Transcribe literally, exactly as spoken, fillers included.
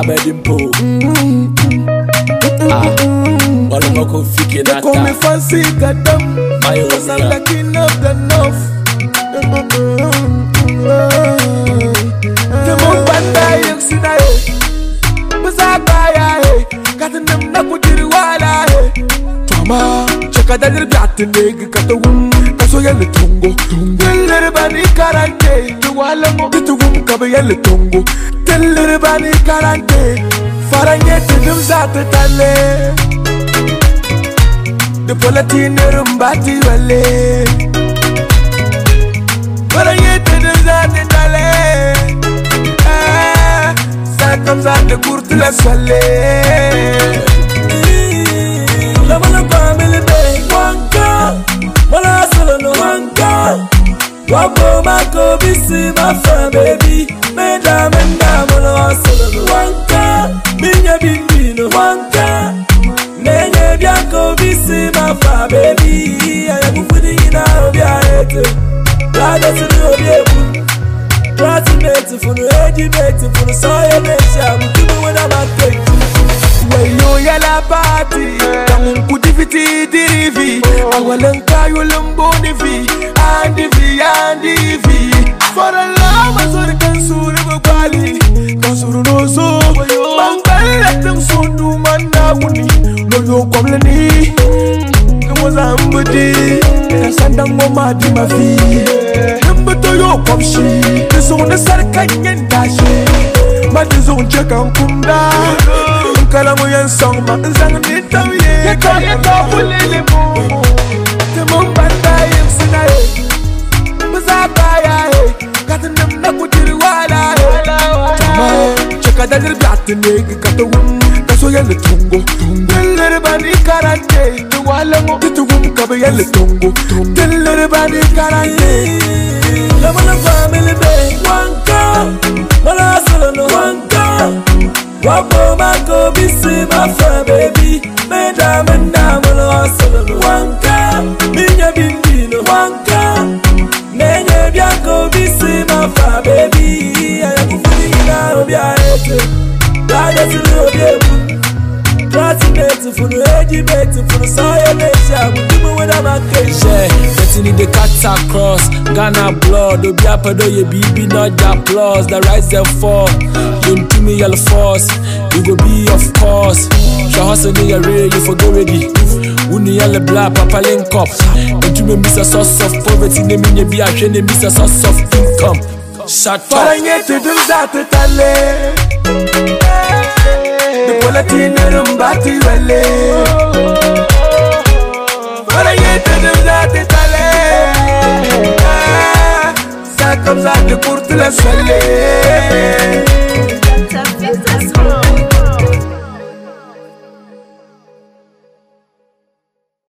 Abedimpo. Ah, one more coffee. They call me fancy, goddamn. Cause I'm the king of the north. The moon banda yuxina eh. Bazabaya eh. Katanam nakutiri wala eh. Tama cheka dadir biatin neg katawum kaso yelle tungo tungo. Teller bani karante tuwala mo tutugum kabe yelle tungo. Teller bani karante faranye tudum zate tale. The Palatine rumbati wale. Faranye tudum zate tale. Ah, ça comme ça de courte la soleil. La mala family day wanka, mala solo no wanka. Wabo mako bisi ma fa baby, meda menda mala solo no wanka. Minya bindi no wanka, nenye bianco bisi ma fa baby. Aya kufudi ina obia ete, lada sulu obia bu. Prati meti funu eji meti funu soye meti amukimu wena makeji. Wayo yala party, kamun kutifiti dirivi. Awalanka yulambo nivi, andivi andivi. For a love, I saw the kansuru bali, kansuru no so. Mangala tang sundu mana wuni, no yo komleni. Kamuza mbudi, kasanda ngoma di mafi. Mbuto yo komshi, kesona sarkanyen dashi. Madizo uncheka nkunda. Kalamu yan song ma nzang nitam ye. Yeko yeko bulele mo. Temo banda yem sinaye. Bazabaya he. Katanam nakutiri wala he. Tama cheka dadir biatin neg katawum kaso yelle tungo tungo. Teller bani karante tuwala mo tutugum kabe yelle tungo tungo. Teller bani karante. La mala family day wanka, mala solo no wanka. Wabo mako bisi ma fa baby, meda menda mala solo no wanka. Minya bindi no wanka, nenye bianco bisi ma fa baby. Aya kufudi ina obia ete, lada sulu obia bu. Prati meti funu eji meti funu soye meti amukimu wena makeji. Getting in the cut across Ghana blood, Obia pedo ye bibi not the applause. The rise and fall, you to me yellow force. You go be of course. Your hustle in your real, you for go ready. Uni yellow black, papa link up. And you may miss a source of poverty. Name in your be a train, miss a source of income. Shut up. Faranye tudum zate tale. The Palatine rumbati wale. Faranye tudum zate tale. Ah, ça comme ça de courte la soleil.